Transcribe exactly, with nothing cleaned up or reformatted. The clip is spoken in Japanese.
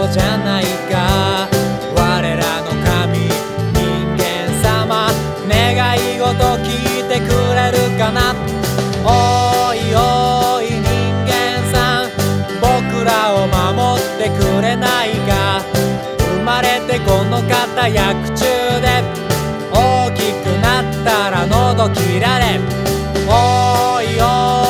ことじゃないか。我らの神人間様、願い事聞いてくれるかな。おいおい人間さん、僕らを守ってくれないか。生まれてこの方薬中で、大きくなったら喉切られ。おいおい